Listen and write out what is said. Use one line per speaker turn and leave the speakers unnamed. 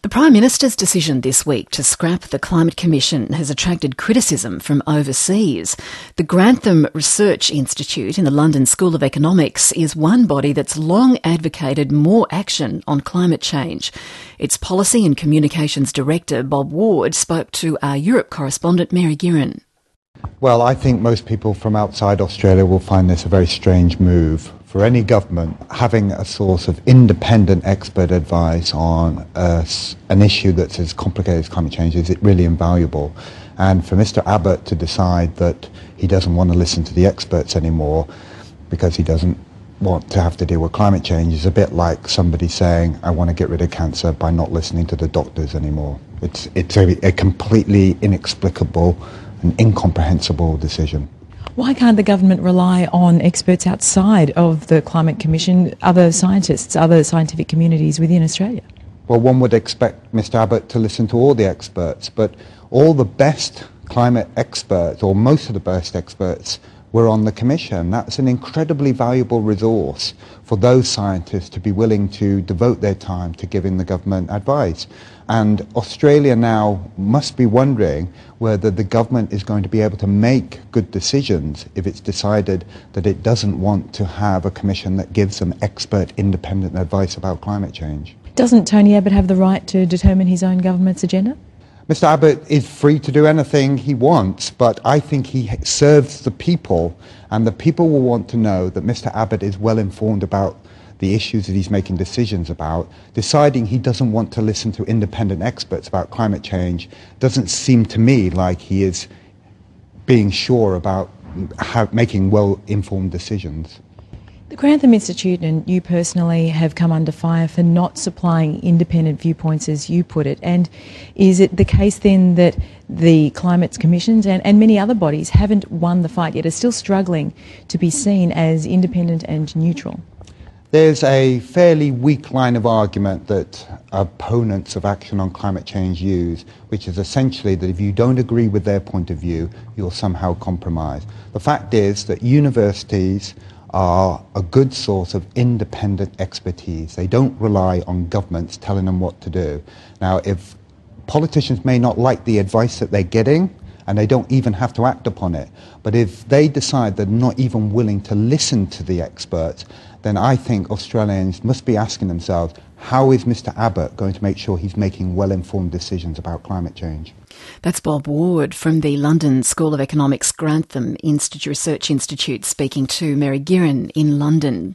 The Prime Minister's decision this week to scrap the Climate Commission has attracted criticism from overseas. The Grantham Research Institute in the London School of Economics is one body that's long advocated more action on climate change. Its Policy and Communications Director, Bob Ward, spoke to our Europe correspondent, Mary Guerin.
Well, I think most people from outside Australia will find this a very strange move. For any government, having a source of independent expert advice on an issue that's as complicated as climate change is really invaluable. And for Mr Abbott to decide that he doesn't want to listen to the experts anymore because he doesn't want to have to deal with climate change is a bit like somebody saying, I want to get rid of cancer by not listening to the doctors anymore. It's a completely inexplicable and incomprehensible decision.
Why can't the government rely on experts outside of the Climate Commission, other scientists, other scientific communities within Australia?
Well, one would expect Mr Abbott to listen to all the experts, but all the best climate experts, or most of the best experts, were on the Commission. That's an incredibly valuable resource for those scientists to be willing to devote their time to giving the government advice. And Australia now must be wondering whether the government is going to be able to make good decisions if it's decided that it doesn't want to have a commission that gives them expert independent advice about climate change.
Doesn't Tony Abbott have the right to determine his own government's agenda?
Mr Abbott is free to do anything he wants, but I think he serves the people, and the people will want to know that Mr Abbott is well informed about the issues that he's making decisions about. Deciding he doesn't want to listen to independent experts about climate change doesn't seem to me like he is being sure about making well-informed decisions.
The Grantham Institute and you personally have come under fire for not supplying independent viewpoints, as you put it. And is it the case then that the Climate Commissions and many other bodies haven't won the fight yet, are still struggling to be seen as independent and neutral?
There's a fairly weak line of argument that opponents of action on climate change use, which is essentially that if you don't agree with their point of view, you'll somehow compromise. The fact is that universities are a good source of independent expertise. They don't rely on governments telling them what to do. Now, if politicians may not like the advice that they're getting, and they don't even have to act upon it, but if they decide they're not even willing to listen to the experts, then I think Australians must be asking themselves, how is Mr Abbott going to make sure he's making well-informed decisions about climate change?
That's Bob Ward from the London School of Economics Grantham Research Institute speaking to Mary Guerin in London.